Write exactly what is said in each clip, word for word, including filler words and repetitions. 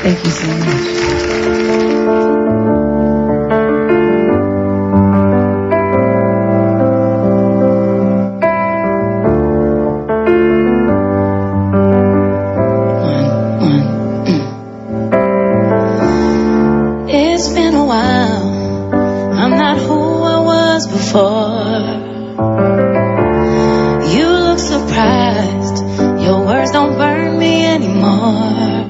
Thank you so much. It's been a while, I'm not who I was before. You look surprised, your words don't burn me anymore.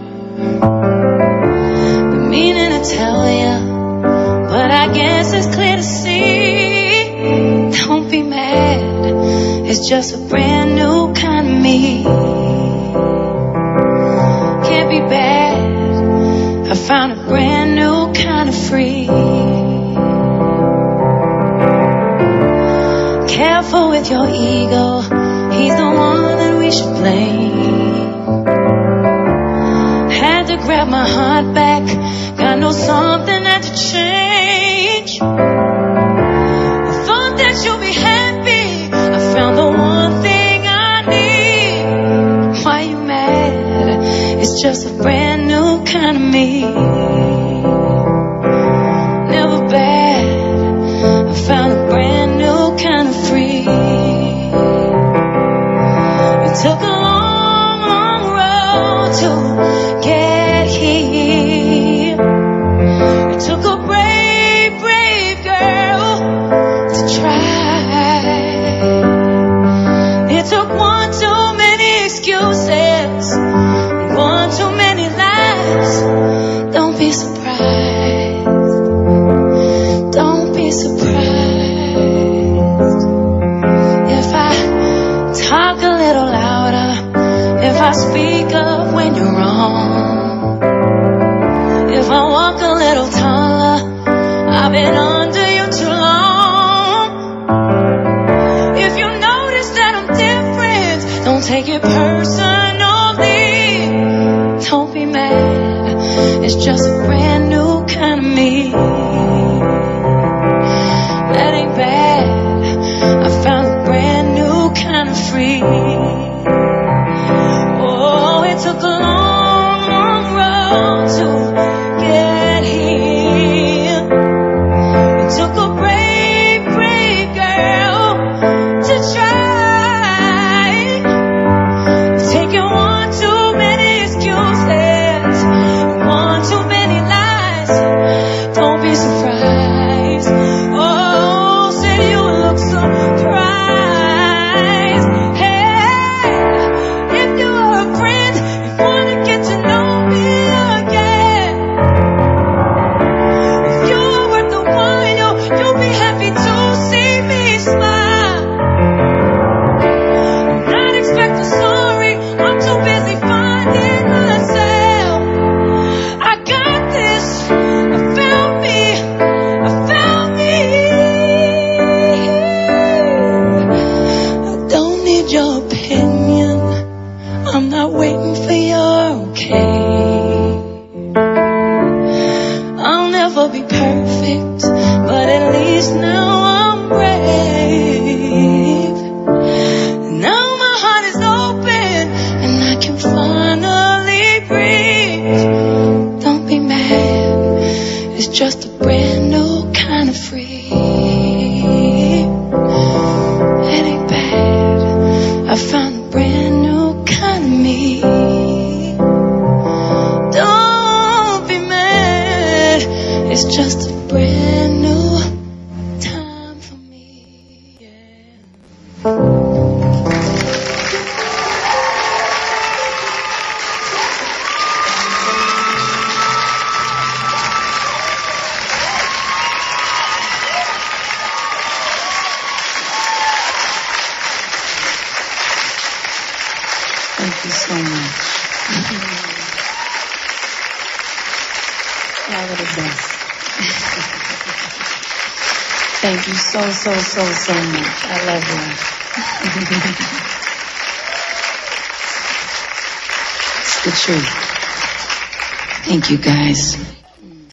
Been meaning to tell you, but I guess it's clear to see. Don't be mad, it's just a brand new kind of me. Can't be bad, I found a brand new kind of free. Careful with your ego, he's the one that we should blame. Had to grab my heart back, I know something had to change. I thought that you'd be happy, I found the one thing I need. Why you mad? It's just a brand new kind of me. Never bad, I found a brand new kind of free. It took a long, long road to get here. It took a brave, brave girl to try. It took one too many excuses, one too many lies. Don't be surprised, don't be surprised if I talk a little louder, if I speak up when you're wrong, if I walk a little taller. I've been under you too long. If you notice that I'm different, don't take it personally. Don't be mad, it's just a brand new kind of me. That ain't bad, I found a brand new kind of free. Oh, it took a long, long road to get here. It took a brave, brave girl to try. Taking one too many excuses, one too many lies. Don't be surprised. Oh, said you look surprised. Hey, if you were a friend, you wanna get to know me again. If you were worth the wine, yo, you'll be happy to see me smile. Not expect a sorry, I'm too busy finding myself. I got this, I found me, I found me. I don't need your opinion, I'm not waiting for your okay. I'll never be perfect, but at least now I'm brave. Now my heart is open and I can finally breathe. Don't be mad, it's just a brand new kind of free. It ain't bad, I found a brand new kind of me. Don't be mad, it's just a brand new time for me. Yeah. Thank you so much. Y'all are the best. Thank you so, so, so, so much. I love you. It's the truth. Thank you, guys.